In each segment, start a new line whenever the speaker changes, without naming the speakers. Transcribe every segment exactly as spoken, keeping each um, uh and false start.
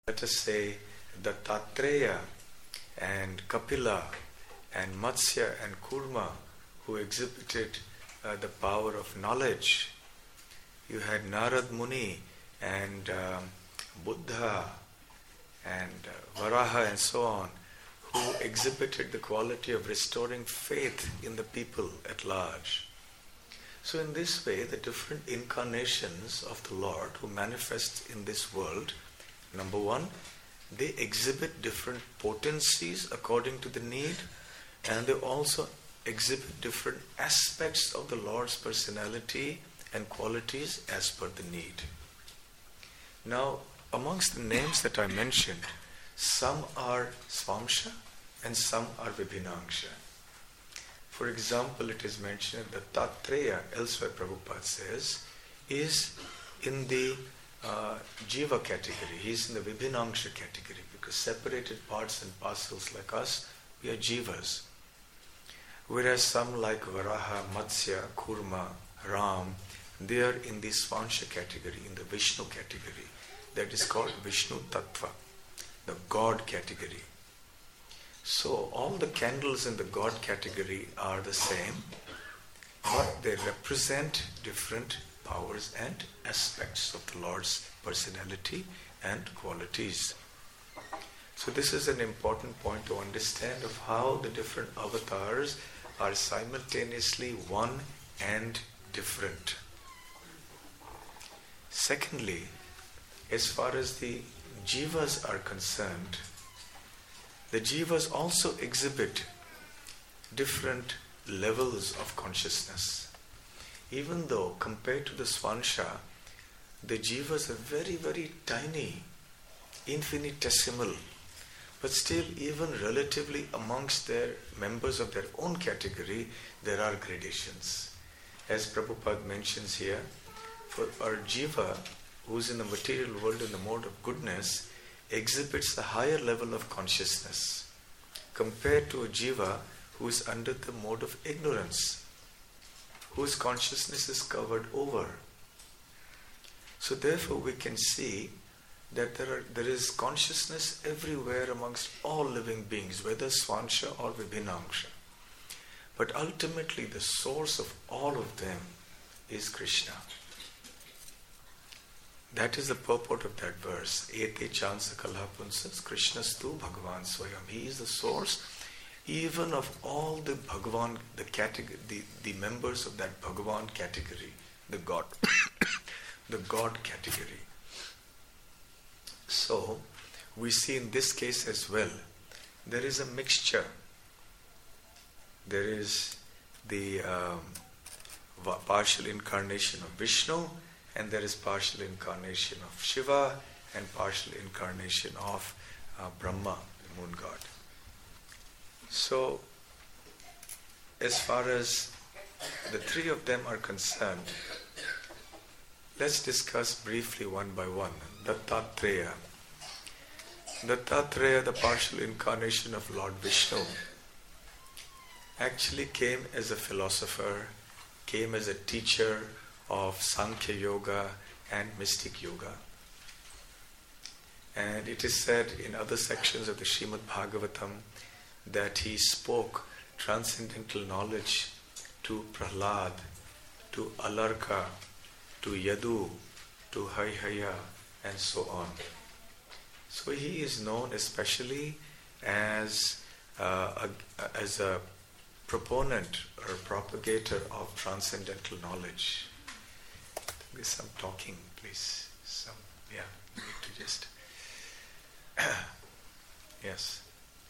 let us say, Dattatreya and Kapila and Matsya and Kurma, who exhibited uh, the power of knowledge. You had Narad Muni and um, Buddha and uh, Varaha and so on, who exhibited the quality of restoring faith in the people at large. So in this way, the different incarnations of the Lord who manifest in this world, number one, they exhibit different potencies according to the need, and they also exhibit different aspects of the Lord's personality and qualities as per the need. Now, amongst the names that I mentioned, some are Swamsha and some are Vibhinangsha. For example, it is mentioned that Dattatreya, elsewhere Prabhupada says, is in the uh, Jiva category. He is in the Vibhinangsha category, because separated parts and parcels like us, we are Jivas. Whereas some like Varaha, Matsya, Kurma, Ram, they are in the Swansha category, in the Vishnu category. That is called Vishnu Tattva, the God category. So all the candles in the God category are the same, but they represent different powers and aspects of the Lord's personality and qualities. So this is an important point to understand of how the different avatars are simultaneously one and different. Secondly, as far as the jivas are concerned, the jivas also exhibit different levels of consciousness. Even though compared to the Swansha, the jivas are very, very tiny, infinitesimal, but still even relatively amongst their members of their own category, there are gradations. As Prabhupada mentions here, for our jiva, who is in the material world in the mode of goodness, exhibits a higher level of consciousness compared to a jiva who is under the mode of ignorance, whose consciousness is covered over. So therefore we can see that there are there is consciousness everywhere amongst all living beings, whether Swansha or Vibhinangsha. But ultimately the source of all of them is Krishna. That is the purport of that verse. Ete chansa kalha punsas Krishnastu Bhagavan Swayam. He is the source even of all the Bhagavan, the category, the, the members of that Bhagavan category, the God, the God category. So, we see in this case as well, there is a mixture. There is the um, partial incarnation of Vishnu, and there is partial incarnation of Shiva and partial incarnation of uh, Brahma, the moon god. So, as far as the three of them are concerned, let's discuss briefly one by one. Dattatreya. Dattatreya, the partial incarnation of Lord Vishnu, actually came as a philosopher, came as a teacher of Sankhya Yoga and Mystic Yoga. And it is said in other sections of the Srimad Bhagavatam that he spoke transcendental knowledge to Prahlad, to Alarka, to Yadu, to Haihaya, and so on. So he is known especially as, uh, a, as a proponent or propagator of transcendental knowledge. There's some talking, please. Some, yeah, we need to just... yes.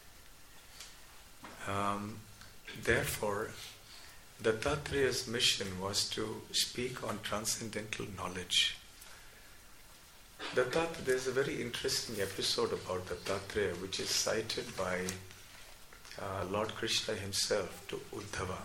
Um, therefore, Dattatreya's mission was to speak on transcendental knowledge. Dattat, there's a very interesting episode about Dattatreya which is cited by uh, Lord Krishna himself to Uddhava.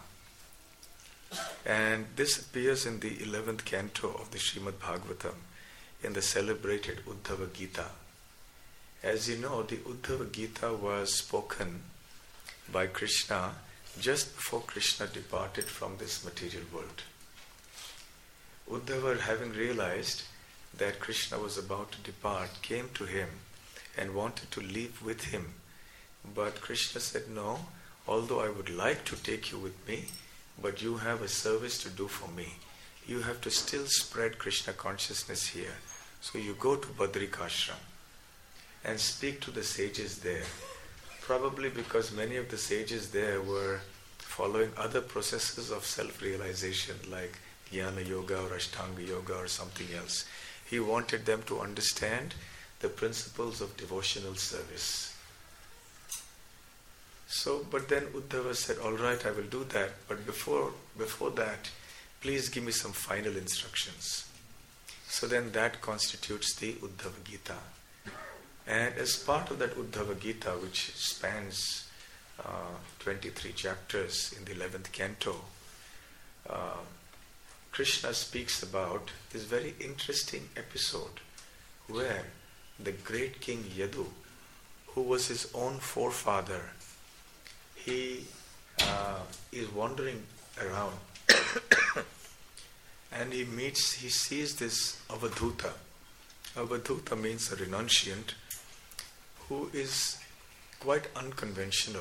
And this appears in the eleventh canto of the Srimad Bhagavatam in the celebrated Uddhava Gita. As you know, the Uddhava Gita was spoken by Krishna just before Krishna departed from this material world. Uddhava, having realized that Krishna was about to depart, came to him and wanted to leave with him. But Krishna said, no, although I would like to take you with me, but you have a service to do for me. You have to still spread Krishna consciousness here. So you go to Badrikashram and speak to the sages there. Probably because many of the sages there were following other processes of self-realization like Jnana Yoga or Ashtanga Yoga or something else. He wanted them to understand the principles of devotional service. So, but then Uddhava said, all right, I will do that, but before, before that, please give me some final instructions. So then that constitutes the Uddhava Gita. And as part of that Uddhava Gita, which spans uh, twenty-three chapters in the eleventh canto, uh, Krishna speaks about this very interesting episode where the great king Yadu, who was his own forefather, he uh, is wandering around and he meets, he sees this Avadhuta. Avadhuta means a renunciant who is quite unconventional.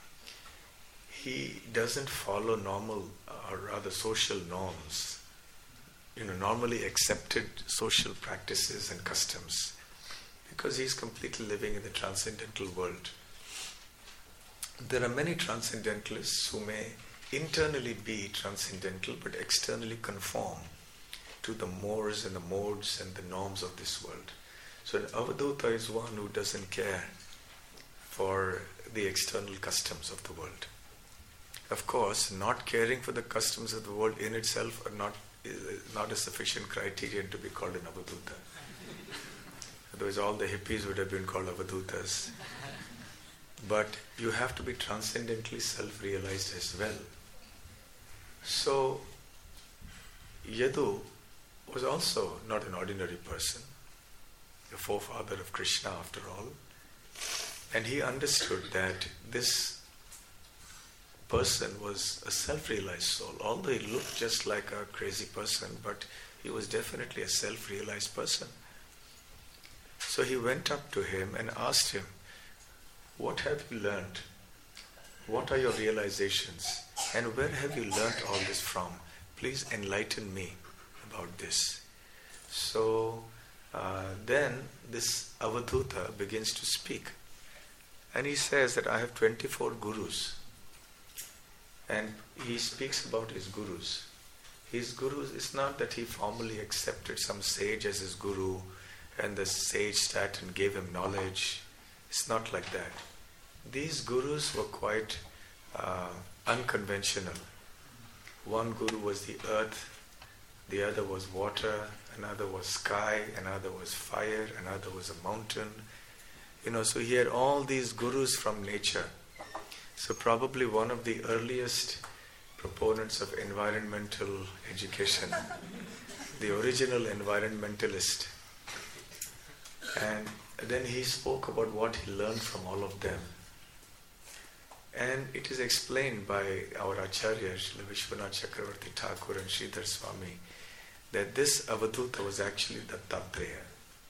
He doesn't follow normal or rather social norms, you know, normally accepted social practices and customs, because he's completely living in the transcendental world. There are many transcendentalists who may internally be transcendental but externally conform to the mores and the modes and the norms of this world. So an Avadhuta is one who doesn't care for the external customs of the world. Of course, not caring for the customs of the world in itself are not, is not a sufficient criterion to be called an Avadhuta. Otherwise all the hippies would have been called Avadhutas. But you have to be transcendently self-realized as well. So, Yadu was also not an ordinary person, the forefather of Krishna after all. And he understood that this person was a self-realized soul. Although he looked just like a crazy person, but he was definitely a self-realized person. So he went up to him and asked him, what have you learned? What are your realizations? And where have you learnt all this from? Please enlighten me about this. So uh, then this Avadhuta begins to speak. And he says that I have twenty-four gurus. And he speaks about his gurus. His gurus, it's not that he formally accepted some sage as his guru and the sage sat and gave him knowledge. It's not like that. These gurus were quite uh, unconventional. One guru was the earth, the other was water, another was sky, another was fire, another was a mountain. You know, so he had all these gurus from nature. So probably one of the earliest proponents of environmental education, the original environmentalist. And then he spoke about what he learned from all of them. And it is explained by our Acharya, Srila Vishwanath Chakravarti Thakur and Sridhar Swami, that this Avadhuta was actually Dattatreya,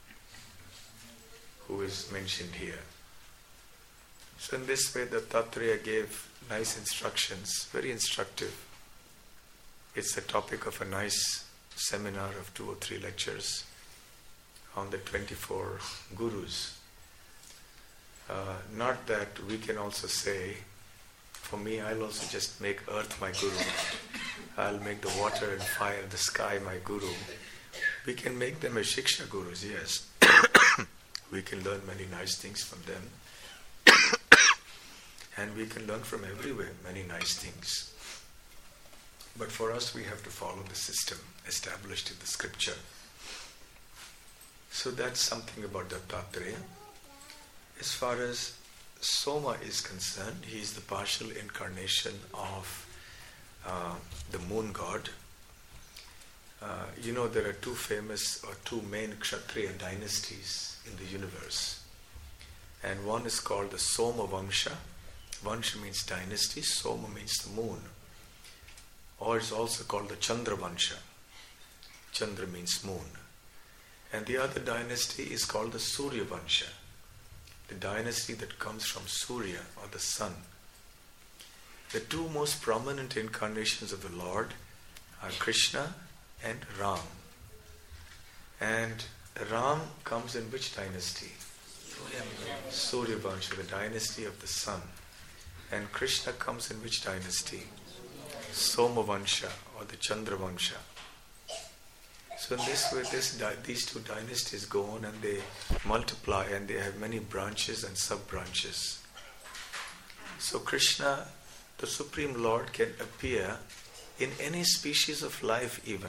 who is mentioned here. So in this way, Dattatreya gave nice instructions, very instructive. It's the topic of a nice seminar of two or three lectures on the twenty-four gurus. Uh, not that we can also say, for me, I'll also just make earth my guru. I'll make the water and fire, the sky my guru. We can make them as Shiksha gurus, yes. We can learn many nice things from them. And we can learn from everywhere many nice things. But for us, we have to follow the system established in the scripture. So that's something about Dattatreya. As far as Soma is concerned, he is the partial incarnation of uh, the moon god. Uh, you know, there are two famous or two main Kshatriya dynasties in the universe. And one is called the Soma Vamsha. Vansha means dynasty, Soma means the moon. Or it's also called the Chandra Vansha. Chandra means moon. And the other dynasty is called the Surya Vansha. dynasty that comes from Surya, or the sun. The two most prominent incarnations of the Lord are Krishna and Ram. And Ram comes in which dynasty? Surya Vansha, the dynasty of the sun. And Krishna comes in which dynasty? Soma Vansha, or the Chandra Vansha. So in this way, this, these two dynasties go on and they multiply, and they have many branches and sub-branches. So Krishna, the Supreme Lord, can appear in any species of life even.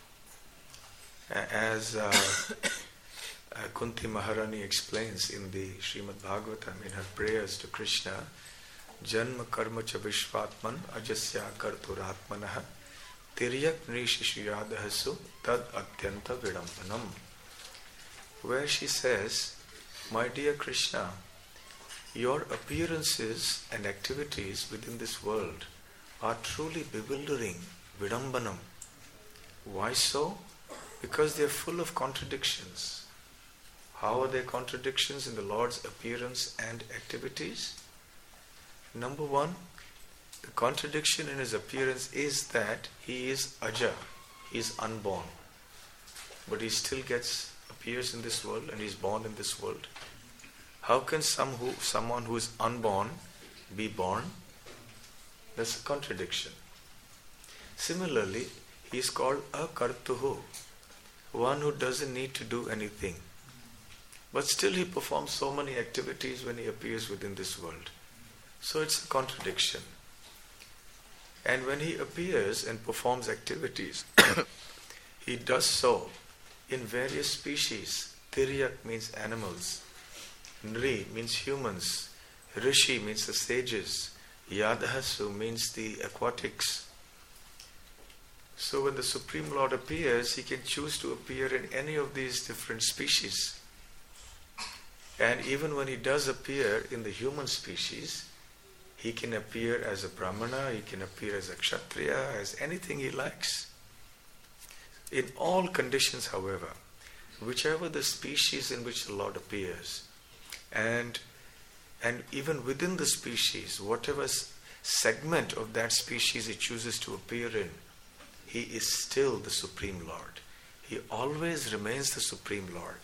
As uh, uh, Kunti Maharani explains in the Srimad Bhagavatam, in her prayers to Krishna, Janma karma cha vishvatman ajasya karturatmanaha tiryak nrishishuyadahasu tad atyanta vidambanam. Where she says, my dear Krishna, your appearances and activities within this world are truly bewildering, vidambanam. Why so? Because they are full of contradictions. How are there contradictions in the Lord's appearance and activities? Number one, the contradiction in his appearance is that he is aja, he is unborn. But he still gets, appears in this world, and he is born in this world. How can some who, someone who is unborn be born? That's a contradiction. Similarly, he is called akartuhu, one who doesn't need to do anything. But still he performs so many activities when he appears within this world. So it's a contradiction. And when he appears and performs activities, he does so in various species. Tiryak means animals. Nri means humans. Rishi means the sages. Yadhasu means the aquatics. So when the Supreme Lord appears, he can choose to appear in any of these different species. And even when he does appear in the human species, he can appear as a Brahmana, he can appear as a Kshatriya, as anything he likes. In all conditions, however, whichever the species in which the Lord appears, and and even within the species, whatever segment of that species he chooses to appear in, he is still the Supreme Lord. He always remains the Supreme Lord.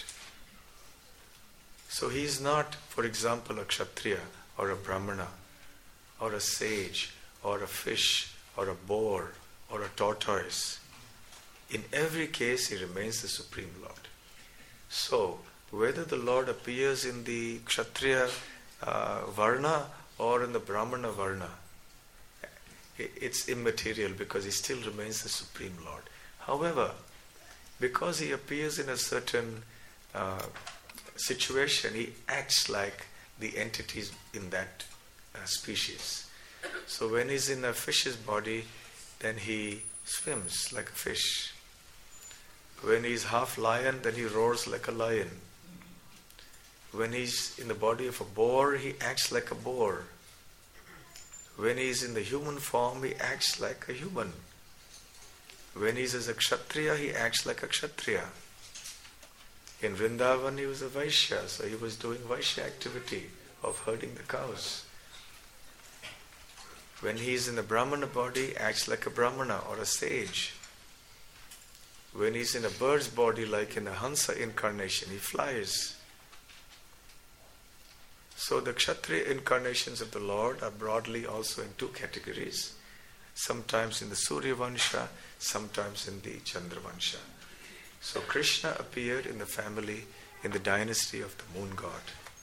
So he is not, for example, a Kshatriya or a Brahmana or a sage or a fish or a boar or a tortoise. In every case, he remains the Supreme Lord. So, whether the Lord appears in the Kshatriya uh, Varna or in the Brahmana Varna, it's immaterial because he still remains the Supreme Lord. However, because he appears in a certain uh, situation, he acts like the entities in that uh, species. So when he's in a fish's body, then he swims like a fish. When he's half lion, then he roars like a lion. When he's in the body of a boar, he acts like a boar. When he's in the human form, he acts like a human. When he's as a Kshatriya, he acts like a Kshatriya. In Vrindavan, he was a Vaishya, so he was doing Vaishya activity of herding the cows. When he's in the Brahmana body, he acts like a Brahmana or a sage. When he's in a bird's body, like in a Hansa incarnation, he flies. So the Kshatriya incarnations of the Lord are broadly also in two categories. Sometimes in the Surya Vansha, sometimes in the Chandra Vansha. So Krishna appeared in the family, in the dynasty of the moon god.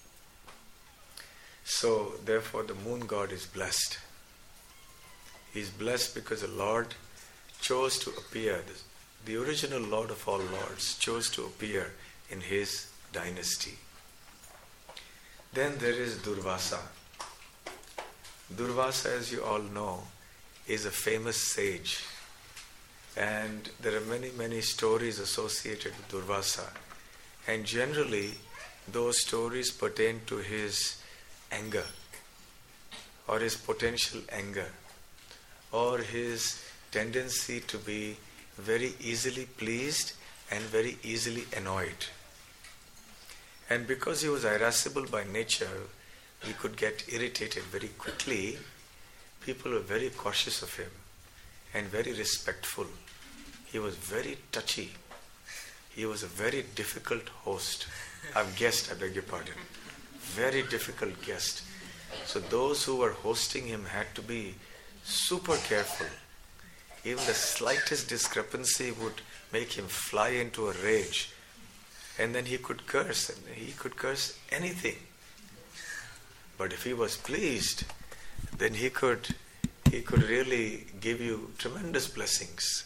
So therefore the moon god is blessed. He is blessed because the Lord chose to appear, the, the original Lord of all lords chose to appear in his dynasty. Then there is Durvasa. Durvasa, as you all know, is a famous sage. And there are many, many stories associated with Durvasa. And generally, those stories pertain to his anger, or his potential anger, or his tendency to be very easily pleased and very easily annoyed. And because he was irascible by nature, he could get irritated very quickly. People were very cautious of him and very respectful. He was very touchy. He was a very difficult host. I've guessed, I beg your pardon. Very difficult guest. So those who were hosting him had to be super careful. Even the slightest discrepancy would make him fly into a rage. And then he could curse, and he could curse anything. But if he was pleased, then he could he could really give you tremendous blessings.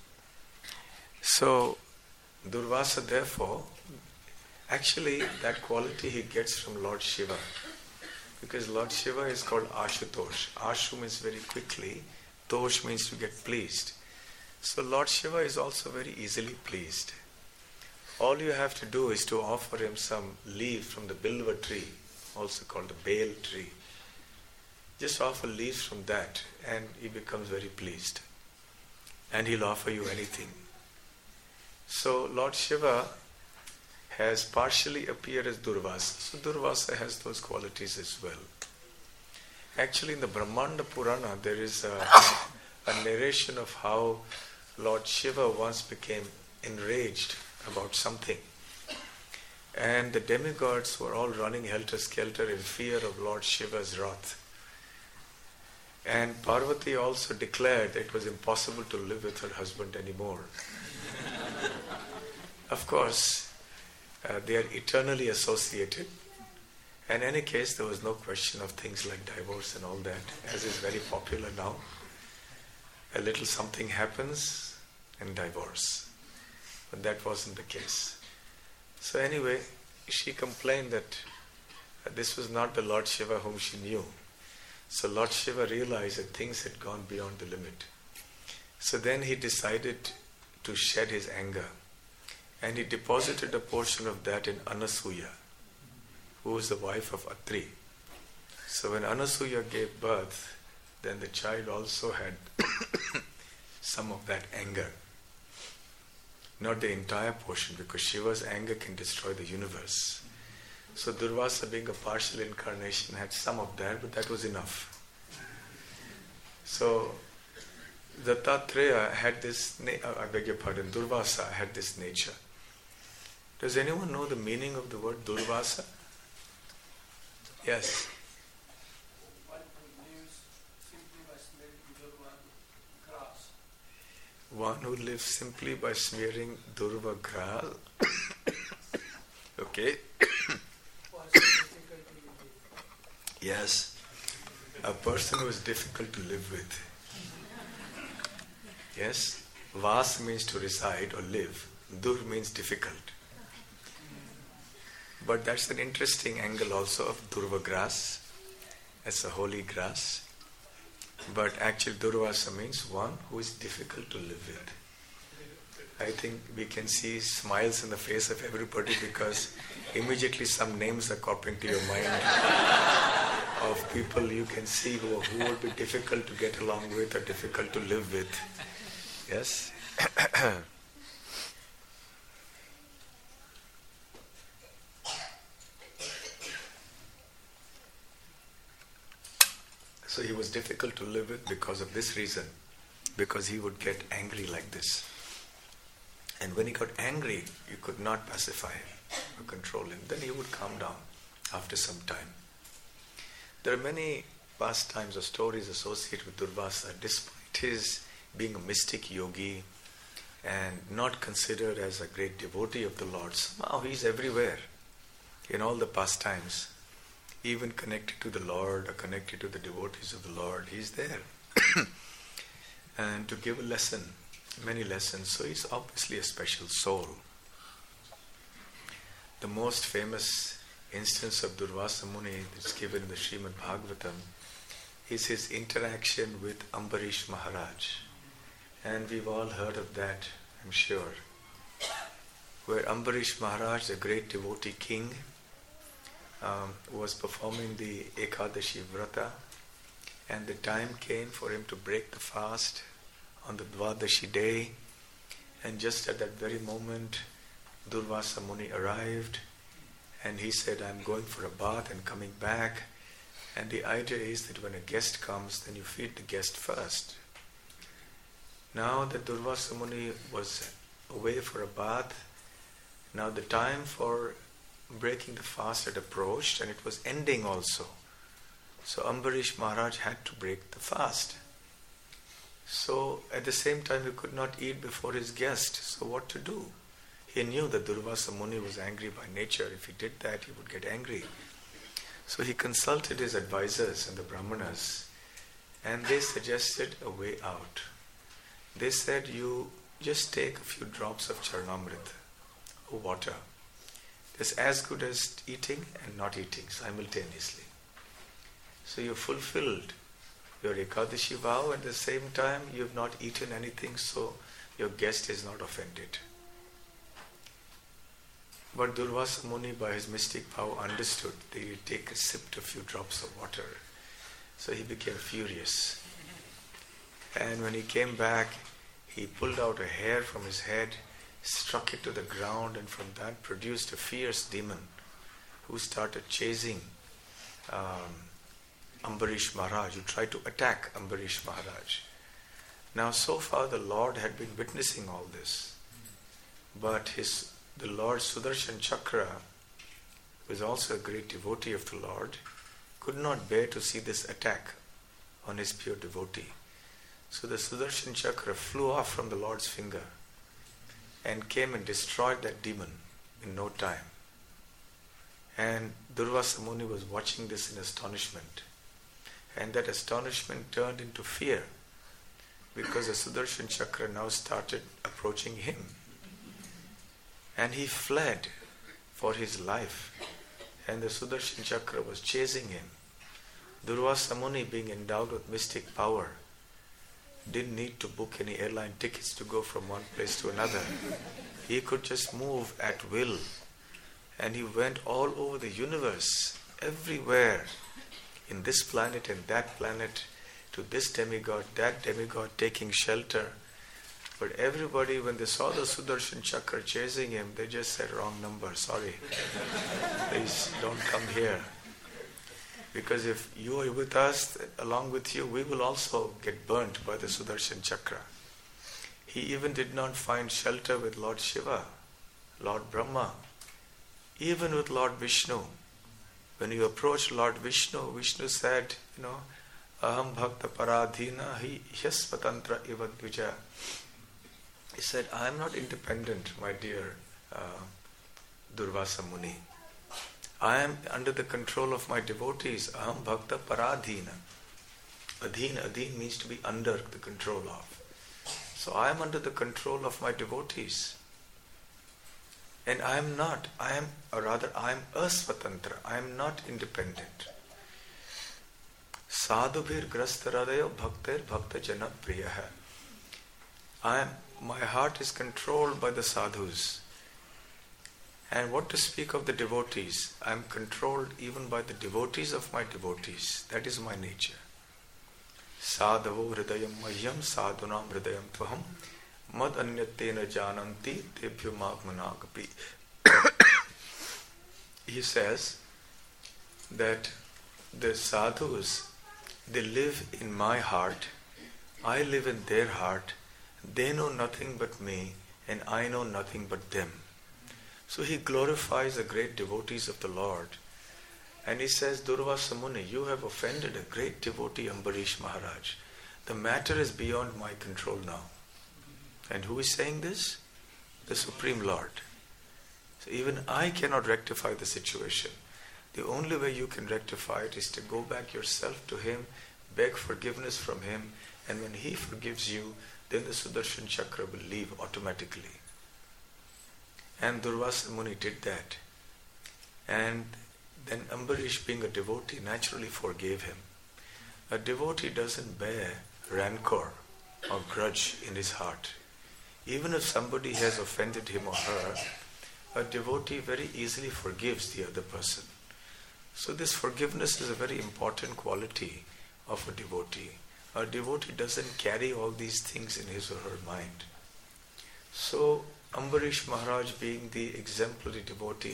So Durvasa, therefore, actually that quality he gets from Lord Shiva. Because Lord Shiva is called Ashutosh. Ashu means very quickly, Tosh means to get pleased. So Lord Shiva is also very easily pleased. All you have to do is to offer him some leaves from the Bilva tree, also called the Bale tree. Just offer leaves from that and he becomes very pleased. And he'll offer you anything. So Lord Shiva has partially appeared as Durvasa. So Durvasa has those qualities as well. Actually in the Brahmanda Purana there is a, a narration of how Lord Shiva once became enraged about something. And the demigods were all running helter-skelter in fear of Lord Shiva's wrath. And Parvati also declared that it was impossible to live with her husband anymore. Of course, uh, they are eternally associated. In any case, there was no question of things like divorce and all that, as is very popular now. A little something happens and divorce. But that wasn't the case. So anyway, she complained that uh, this was not the Lord Shiva whom she knew. So Lord Shiva realized that things had gone beyond the limit. So then he decided to shed his anger. And he deposited a portion of that in Anasuya, who was the wife of Atri. So when Anasuya gave birth, then the child also had some of that anger. Not the entire portion, because Shiva's anger can destroy the universe. So Durvasa, being a partial incarnation, had some of that, but that was enough. So Dattatreya had this, na- I beg your pardon, Durvasa had this nature. Does anyone know the meaning of the word Durvasa? Yes. One who lives simply by smearing Durva grass. Okay. Yes. A person who is difficult to live with. Yes. Vas means to reside or live. Dur means difficult. But that's an interesting angle also of Durva grass. It's a holy grass. But actually Durvasa means one who is difficult to live with. I think we can see smiles in the face of everybody because immediately some names are popping to your mind of people you can see who, who would be difficult to get along with or difficult to live with. Yes? So he was difficult to live with because of this reason, because he would get angry like this. And when he got angry, you could not pacify him or control him. Then he would calm down after some time. There are many pastimes or stories associated with Durvasa. Despite his being a mystic yogi and not considered as a great devotee of the Lord, somehow he's everywhere in all the pastimes. Even connected to the Lord or connected to the devotees of the Lord, he's there. And to give a lesson, many lessons. So he's obviously a special soul. The most famous instance of Durvasa Muni that's given in the Srimad Bhagavatam is his interaction with Ambarish Maharaj. And we've all heard of that, I'm sure. Where Ambarish Maharaj, the great devotee king, Um, was performing the Ekadashi Vrata, and the time came for him to break the fast on the Dvadashi day, and just at that very moment Durvasa Muni arrived And he said, I'm going for a bath and coming back. And the idea is that when a guest comes, then you feed the guest first. Now that Durvasa Muni was away for a bath, now the time for breaking the fast had approached, and it was ending also. So Ambarish Maharaj had to break the fast. So at the same time he could not eat before his guest. So what to do? He knew that Durvasa Muni was angry by nature. If he did that, he would get angry. So he consulted his advisors and the Brahmanas, and they suggested a way out. They said, you just take a few drops of Charnamrita, or water. That's as good as eating and not eating simultaneously. So you fulfilled your Ekadashi vow, at the same time you have not eaten anything, so your guest is not offended. But Durvasa Muni, by his mystic power, understood that he would take a sip of a few drops of water. So he became furious. And when he came back, he pulled out a hair from his head, struck it to the ground, and from that produced a fierce demon who started chasing um, Ambarish Maharaj, who tried to attack Ambarish Maharaj. Now so far the Lord had been witnessing all this, but his the Lord Sudarshan Chakra, who is also a great devotee of the Lord, could not bear to see this attack on his pure devotee. So the Sudarshan Chakra flew off from the Lord's finger and came and destroyed that demon in no time. And Durvasa Muni was watching this in astonishment. And that astonishment turned into fear, because the Sudarshan Chakra now started approaching him. And he fled for his life. And the Sudarshan Chakra was chasing him. Durvasa Muni, being endowed with mystic power, didn't need to book any airline tickets to go from one place to another. He could just move at will. And he went all over the universe, everywhere, in this planet and that planet, to this demigod, that demigod, taking shelter. But everybody, when they saw the Sudarshan Chakra chasing him, they just said, wrong number, sorry. Please don't come here. Because if you are with us, along with you, we will also get burnt by the Sudarshan Chakra. He even did not find shelter with Lord Shiva, Lord Brahma, even with Lord Vishnu. When you approached Lord Vishnu, Vishnu said, you know, Aham bhakta paradhina hi hyasvatantra iva dvija. He said, I am not independent, my dear uh, Durvasa Muni. I am under the control of my devotees. Aham bhakta paradhina. Adhin, adhin means to be under the control of. So I am under the control of my devotees. And I am not, I am, or rather I am asvatantra, I am not independent. Sadhubhir grastaradayo bhaktir bhakta jana priyaha. I am, my heart is controlled by the sadhus. And what to speak of the devotees? I am controlled even by the devotees of my devotees. That is my nature. Sadhavo hridayam mahyam sadhunam hridayam tvaham mad anyatena jananti tebhyo magmanagapi. He says that the sadhus, they live in my heart, I live in their heart, they know nothing but me, and I know nothing but them. So he glorifies the great devotees of the Lord. And he says, Durvasa Muni, you have offended a great devotee, Ambarish Maharaj. The matter is beyond my control now. And who is saying this? The Supreme Lord. So even I cannot rectify the situation. The only way you can rectify it is to go back yourself to him, beg forgiveness from him, and when he forgives you, then the Sudarshan Chakra will leave automatically. And Durvasa Muni did that. And then Ambarish, being a devotee, naturally forgave him. A devotee doesn't bear rancor or grudge in his heart. Even if somebody has offended him or her, a devotee very easily forgives the other person. So this forgiveness is a very important quality of a devotee. A devotee doesn't carry all these things in his or her mind. So Ambarish Maharaj, being the exemplary devotee,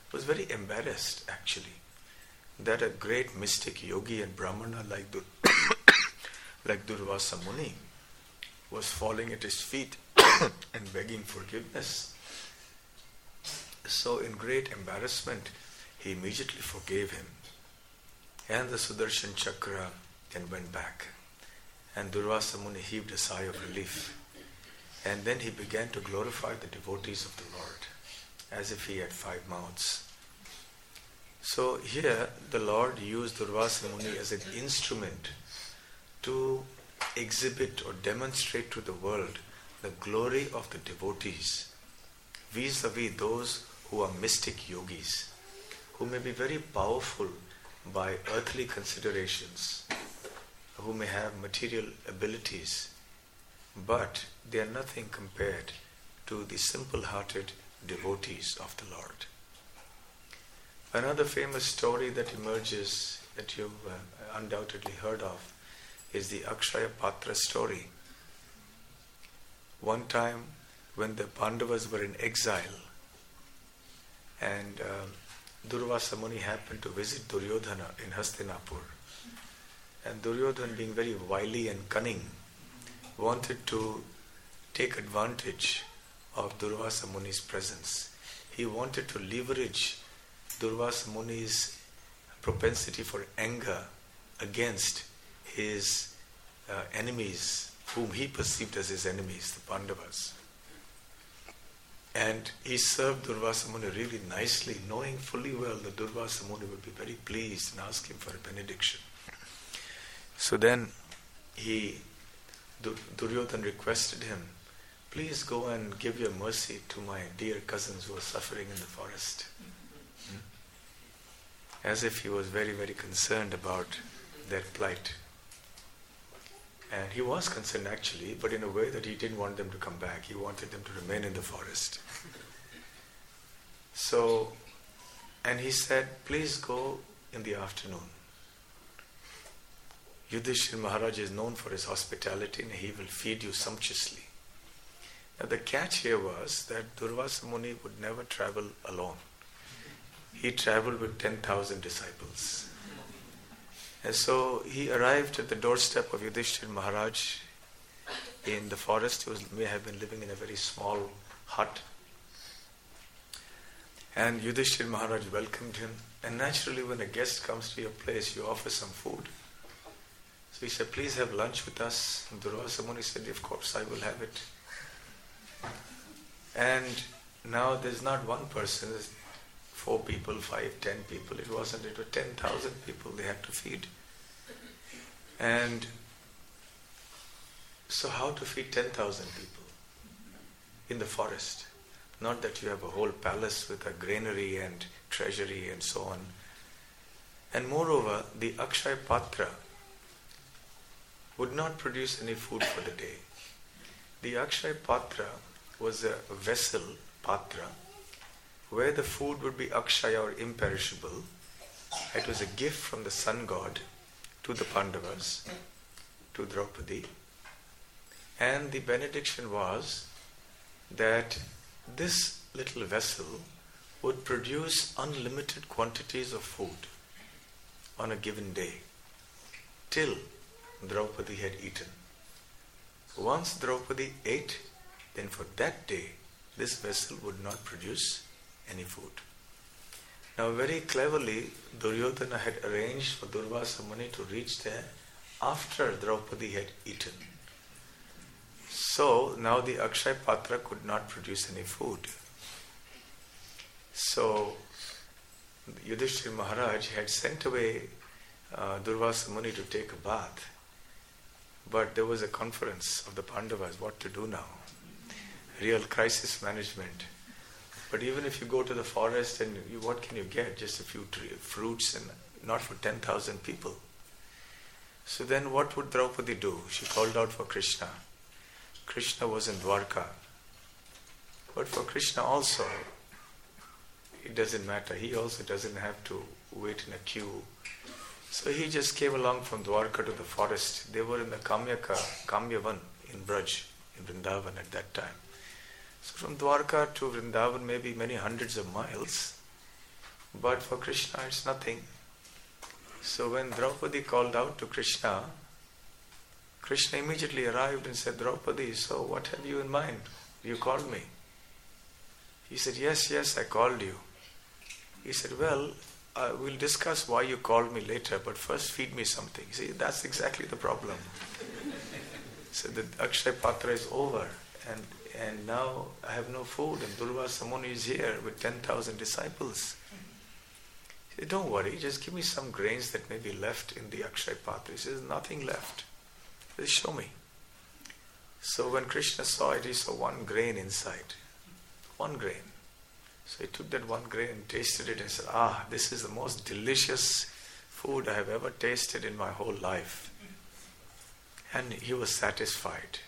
was very embarrassed actually that a great mystic yogi and brahmana like Dur- like Durvasa Muni was falling at his feet and begging forgiveness. So in great embarrassment, he immediately forgave him. And the Sudarshan Chakra then went back. And Durvasa Muni heaved a sigh of relief. And then he began to glorify the devotees of the Lord, as if he had five mouths. So here, the Lord used Durvasa Muni as an instrument to exhibit or demonstrate to the world the glory of the devotees vis-a-vis those who are mystic yogis, who may be very powerful by earthly considerations, who may have material abilities, but they are nothing compared to the simple-hearted devotees of the Lord. Another famous story that emerges, that you've uh, undoubtedly heard of, is the Akshaya Patra story. One time when the Pandavas were in exile and uh, Durvasa Muni happened to visit Duryodhana in Hastinapur, and Duryodhana, being very wily and cunning, wanted to take advantage of Durvasa Muni's presence. He wanted to leverage Durvasa Muni's propensity for anger against his uh, enemies, whom he perceived as his enemies, the Pandavas. And he served Durvasa Muni really nicely, knowing fully well that Durvasa Muni would be very pleased and ask him for a benediction. So then he, Dur- Duryodhana requested him, please go and give your mercy to my dear cousins who are suffering in the forest. Hmm? As if he was very, very concerned about their plight. And he was concerned actually, but in a way that he didn't want them to come back. He wanted them to remain in the forest. So, and he said, please go in the afternoon. Yudhishthira Maharaj is known for his hospitality and he will feed you sumptuously. Now the catch here was that Durvasa Muni would never travel alone. He traveled with ten thousand disciples. And so he arrived at the doorstep of Yudhishthira Maharaj in the forest. He was, may have been living in a very small hut. And Yudhishthira Maharaj welcomed him. And naturally when a guest comes to your place, you offer some food. So he said, please have lunch with us. And Durvasa Muni said, of course I will have it. And now there's not one person, there's four people, five, ten people. It wasn't, it was ten thousand people they had to feed. And so how to feed ten thousand people in the forest? Not that you have a whole palace with a granary and treasury and so on. And moreover, the Akshaya Patra would not produce any food for the day. The Akshaya Patra was a vessel, Patra, where the food would be Akshaya or imperishable. It was a gift from the sun god to the Pandavas, to Draupadi. And the benediction was that this little vessel would produce unlimited quantities of food on a given day, till Draupadi had eaten. Once Draupadi ate, then for that day, this vessel would not produce any food. Now very cleverly, Duryodhana had arranged for Durvasa Muni to reach there after Draupadi had eaten. So now the Akshaya Patra could not produce any food. So Yudhishthira Maharaj had sent away uh, Durvasa Muni to take a bath. But there was a conference of the Pandavas, what to do now. Real crisis management. But even if you go to the forest and you, what can you get? Just a few tree, fruits and not for ten thousand people. So then what would Draupadi do? She called out for Krishna. Krishna was in Dwarka. But for Krishna also, it doesn't matter. He also doesn't have to wait in a queue. So he just came along from Dwarka to the forest. They were in the Kamyaka, Kamyavan in Braj, in Vrindavan at that time. So from Dwarka to Vrindavan, maybe many hundreds of miles. but for Krishna it's nothing. So when Draupadi called out to Krishna, Krishna immediately arrived and said, Draupadi, so what have you in mind? You called me. He said, yes, yes, I called you. He said, well, uh, we'll discuss why you called me later, but first feed me something. See, that's exactly the problem. So the Akshay Patra is over, and and now I have no food, and Durvasa Muni is here with ten thousand disciples. He said, don't worry, just give me some grains that may be left in the Akshay Patra. He says, nothing left. He says, show me. So when Krishna saw it, he saw one grain inside. One grain. So he took that one grain and tasted it and said, ah, this is the most delicious food I have ever tasted in my whole life. And he was satisfied.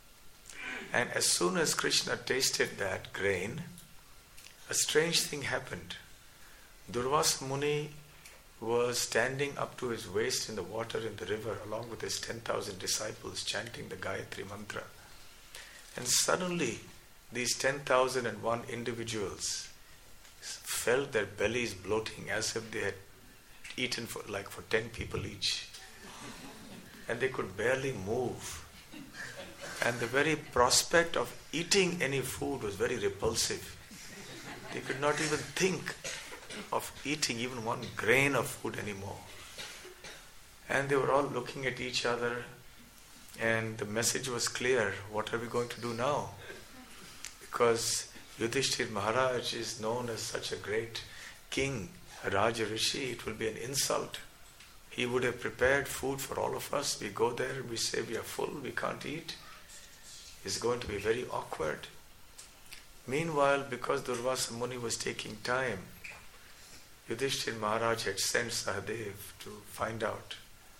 And as soon as Krishna tasted that grain, a strange thing happened. Durvasa Muni was standing up to his waist in the water in the river along with his ten thousand disciples chanting the Gayatri Mantra. And suddenly these ten thousand one individuals felt their bellies bloating as if they had eaten for like for ten people each. And they could barely move. And the very prospect of eating any food was very repulsive. They could not even think of eating even one grain of food anymore. And they were all looking at each other, and the message was clear. What are we going to do now? Because Yudhishthir Maharaj is known as such a great king, a Raja Rishi. It will be an insult. He would have prepared food for all of us. We go there, we say we are full, we can't eat. It's going to be very awkward. Meanwhile, because Durvasa Muni was taking time, Yudhishthir Maharaj had sent Sahadev to find out.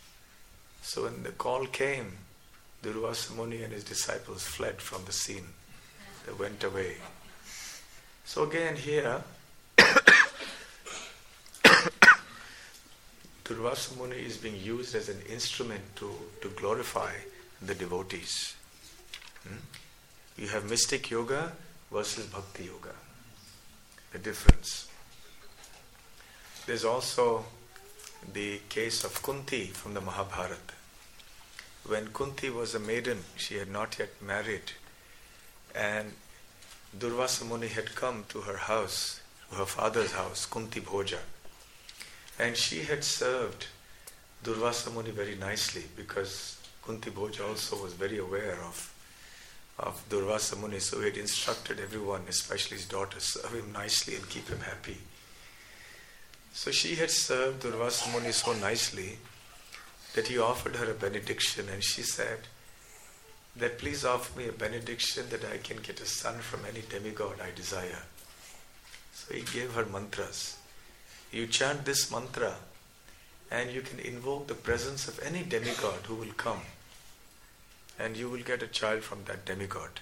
So when the call came, Durvasa Muni and his disciples fled from the scene. They went away. So again here, Durvasa Muni is being used as an instrument to, to glorify the devotees. Hmm? You have mystic yoga versus bhakti yoga. The difference. There's also the case of Kunti from the Mahabharata. When Kunti was a maiden, she had not yet married, and Durvasa Muni had come to her house, to her father's house, Kunti Bhoja. And she had served Durvasa Muni very nicely, because Kunti Bhoja also was very aware of, of Durvasa Muni, so he had instructed everyone, especially his daughter, serve him nicely and keep him happy. So she had served Durvasa Muni so nicely that he offered her a benediction, and she said that please offer me a benediction that I can get a son from any demigod I desire. So he gave her mantras. You chant this mantra and you can invoke the presence of any demigod who will come, and you will get a child from that demigod.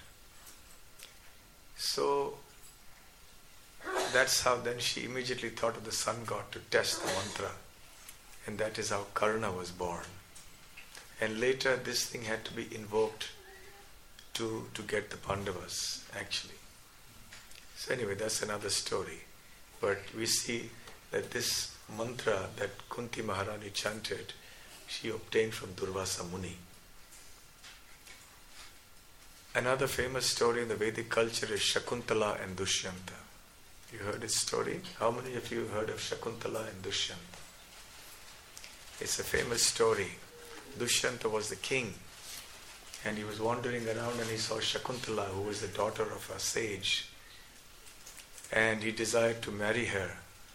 So that's how then she immediately thought of the sun god to test the mantra, and that is how Karna was born. And later this thing had to be invoked to, to get the Pandavas actually. So anyway, that's another story. But we see that this mantra that Kunti Maharani chanted, she obtained from Durvasa Muni. Another famous story in the Vedic culture is Shakuntala and Dushyanta. You heard this story? How many of you heard of Shakuntala and Dushyanta? It's a famous story. Dushyanta was the king, and he was wandering around and he saw Shakuntala, who was the daughter of a sage, and he desired to marry her.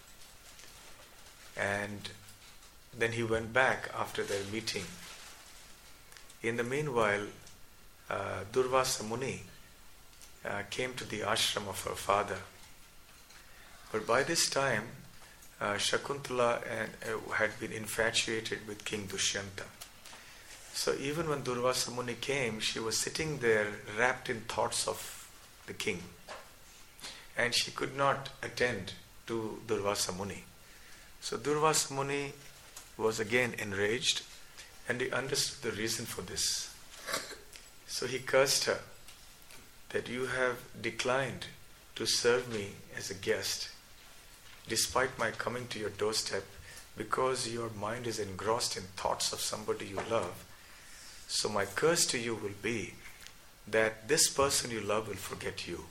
And then he went back after their meeting. In the meanwhile, uh, Durvasa Muni uh, came to the ashram of her father. But by this time, uh, Shakuntala and, uh, had been infatuated with King Dushyanta. So even when Durvasa Muni came, she was sitting there wrapped in thoughts of the king. And she could not attend to Durvasa Muni. So Durvasa Muni was again enraged, and he understood the reason for this. So he cursed her that you have declined to serve me as a guest, despite my coming to your doorstep, because your mind is engrossed in thoughts of somebody you love, so my curse to you will be that this person you love will forget you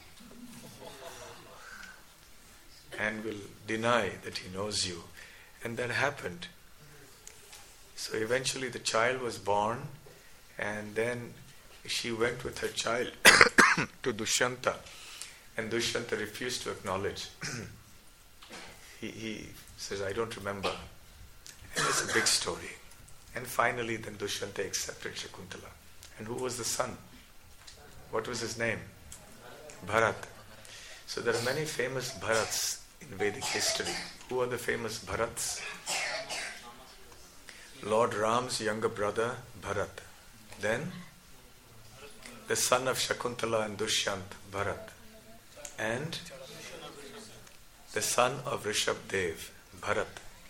and will deny that he knows you. And that happened. So eventually the child was born, and then she went with her child to Dushyanta, and Dushyanta refused to acknowledge. he, he says, I don't remember. And it's a big story. And finally then Dushyanta accepted Shakuntala. And who was the son? What was his name? Bharat. So there are many famous Bharats in Vedic history. Who are the famous Bharats? Lord Ram's younger brother, Bharat. Then the son of Shakuntala and Dushyant, Bharat. And the son of Rishabdev, Bharat.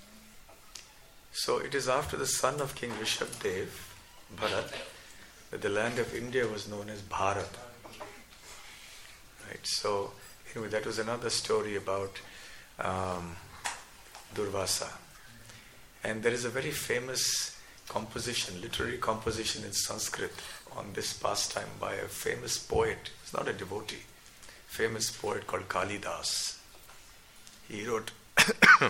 So it is after the son of King Rishabdev, Bharat, that the land of India was known as Bharat. Right. So anyway, that was another story about um, Durvasa. And there is a very famous composition, literary composition in Sanskrit on this pastime by a famous poet. He's not a devotee. Famous poet called Kalidas. He wrote um,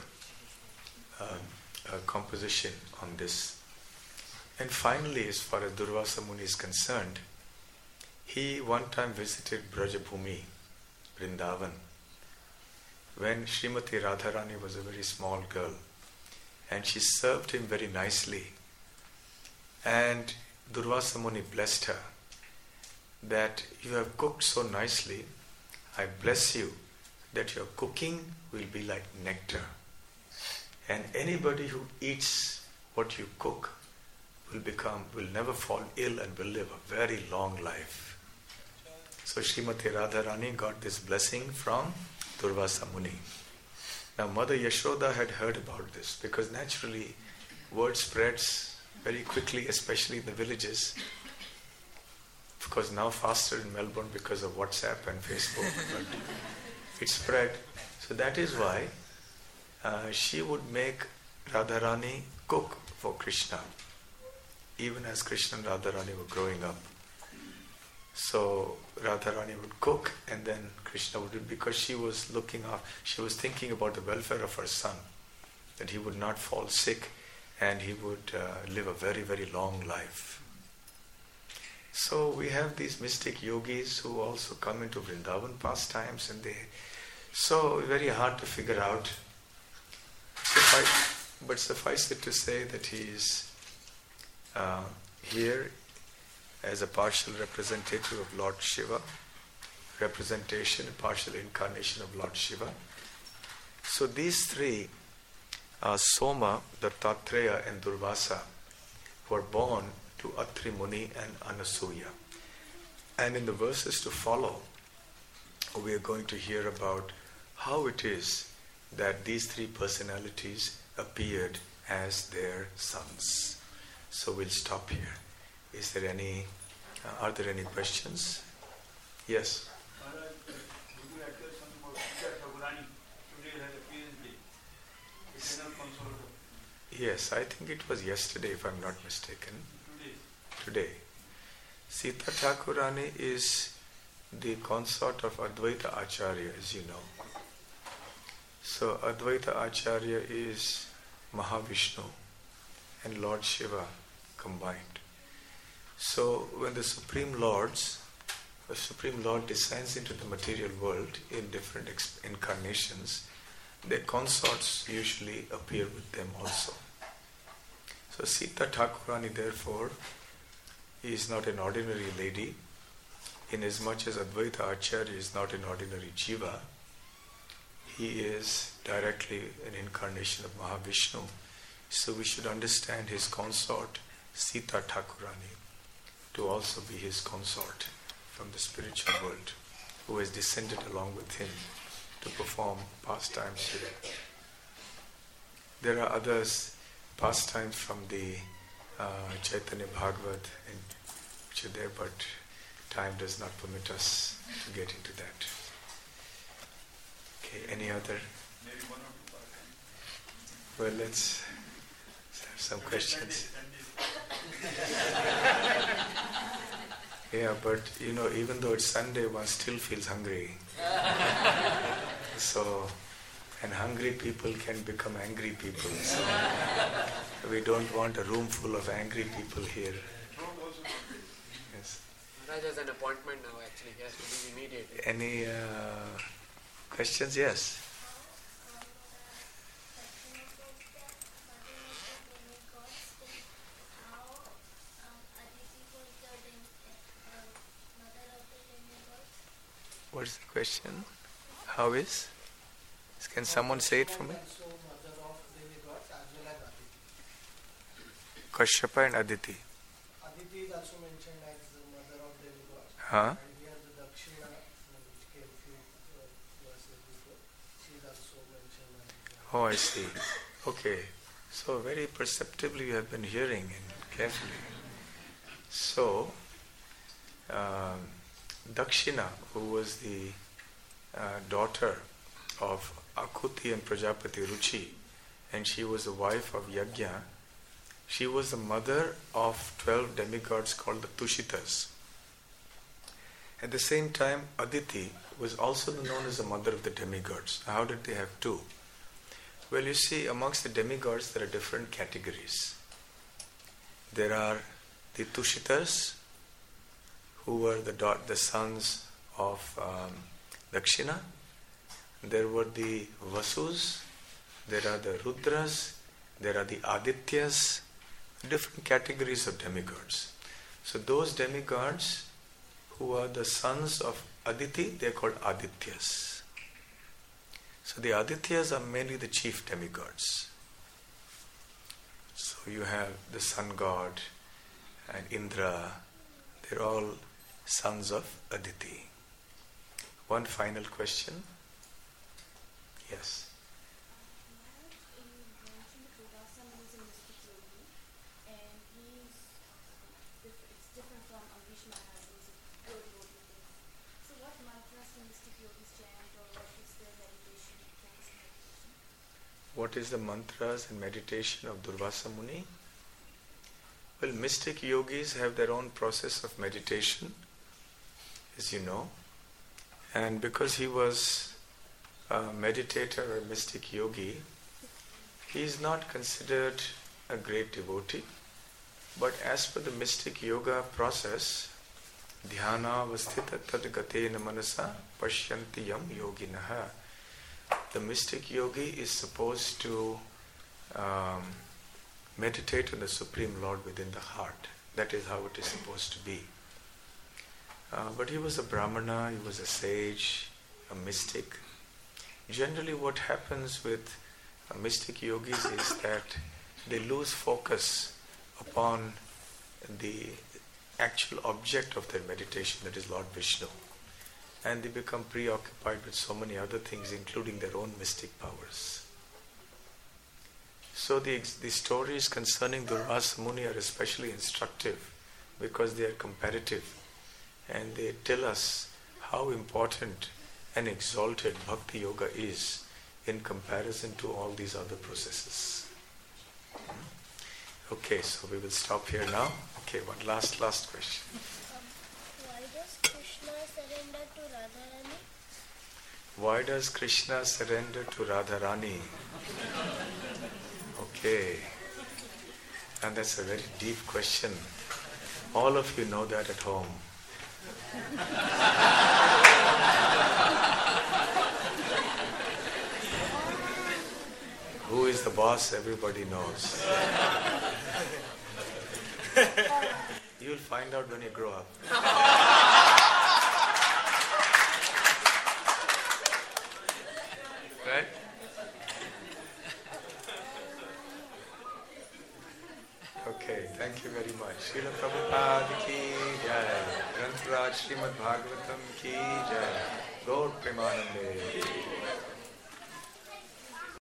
a composition on this. And finally, as far as Durvasa Muni is concerned, he one time visited Brajabhumi, Vrindavan, when Srimati Radharani was a very small girl, and she served him very nicely. And Durvasa Muni blessed her that you have cooked so nicely, I bless you that your cooking will be like nectar. And anybody who eats what you cook will become, will never fall ill and will live a very long life. So Srimati Radharani got this blessing from Durvasa Muni. Now Mother Yashoda had heard about this, because naturally word spreads very quickly, especially in the villages. Of course now faster in Melbourne because of WhatsApp and Facebook, but it spread. So that is why uh, she would make Radharani cook for Krishna, even as Krishna and Radharani were growing up. So Radharani would cook, and then Krishna would do it, because she was looking after, she was thinking about the welfare of her son, that he would not fall sick and he would uh, live a very, very long life. So we have these mystic yogis who also come into Vrindavan pastimes, and they, so very hard to figure out. Suffice, but suffice it to say that he is uh, here as a partial representative of Lord Shiva, representation, a partial incarnation of Lord Shiva. So these three, uh, Soma, Dattatreya and Durvasa, were born to Atri Muni and Anasuya. And in the verses to follow, we are going to hear about how it is that these three personalities appeared as their sons. So we'll stop here. Is there any, uh, are there any questions? Yes? Yes, I think it was yesterday, if I'm not mistaken. Today. Sita Thakurani is the consort of Advaita Acharya, as you know. So Advaita Acharya is Mahavishnu and Lord Shiva combined. So when the Supreme Lords, the Supreme Lord descends into the material world in different ex- incarnations, their consorts usually appear with them also. So Sita Thakurani therefore is not an ordinary lady, inasmuch as Advaita Acharya is not an ordinary jiva. He is directly an incarnation of Mahavishnu. So we should understand his consort, Sita Thakurani, to also be his consort from the spiritual world, who has descended along with him to perform pastimes here. There are others, pastimes from the uh, Chaitanya Bhagavat, and which are there, but time does not permit us to get into that. Okay, any other?
Maybe one or two
Well, let's have some questions. Yeah, but you know, even though it's Sunday, one still feels hungry. So, and hungry people can become angry people. So, we don't want a room full of angry people here. Yes.
Maharaj has an appointment now, actually. He has to leave immediately.
Any uh, questions? Yes. What's the question? How is? Can someone say it for me? Kashyapa and Aditi.
Aditi is also mentioned as the mother of demigods.
Huh?
And here the Dakshina, which came few uh, verses before, she is also mentioned as
Oh, I see. Okay. So very perceptibly you have been hearing and carefully. So, um, Dakshina, who was the uh, daughter of Akuti and Prajapati Ruchi, and she was the wife of Yajna, she was the mother of twelve demigods called the Tushitas. At the same time, Aditi was also known as the mother of the demigods. How did they have two? Well, you see, amongst the demigods there are different categories. There are the Tushitas, who were the da- the sons of um, Dakshina. There were the Vasus, there are the Rudras, there are the Adityas, different categories of demigods. So those demigods who are the sons of Aditi, they are called Adityas. So the Adityas are mainly the chief demigods. So you have the sun god and Indra, they're all sons of Aditi. One final question. Yes. What is the mantras and meditation of Durvasa Muni? Well, mystic yogis have their own process of meditation, as you know. And because he was a meditator or a mystic yogi, he is not considered a great devotee. But as per the mystic yoga process, dhyana vasthita tadgatena manasa pashyanti yam yoginaha. The mystic yogi is supposed to um, meditate on the Supreme Lord within the heart. That is how it is supposed to be. Uh, but he was a Brahmana, he was a sage, a mystic. Generally what happens with uh, mystic yogis is that they lose focus upon the actual object of their meditation, that is Lord Vishnu. And they become preoccupied with so many other things, including their own mystic powers. So the, the stories concerning Durvasa Muni are especially instructive because they are comparative and they tell us how important and exalted Bhakti Yoga is in comparison to all these other processes. Okay, so we will stop here now. Okay, one last, last question. Why does Krishna surrender to Radharani? Okay. And that's a very deep question. All of you know that at home. Who is the boss? Everybody knows. You'll find out when you grow up. Right? Okay, thank you very much. Srila Prabhupada ki jai. Granth Raj Srimad Bhagavatam ki jai. Gaur Premanande.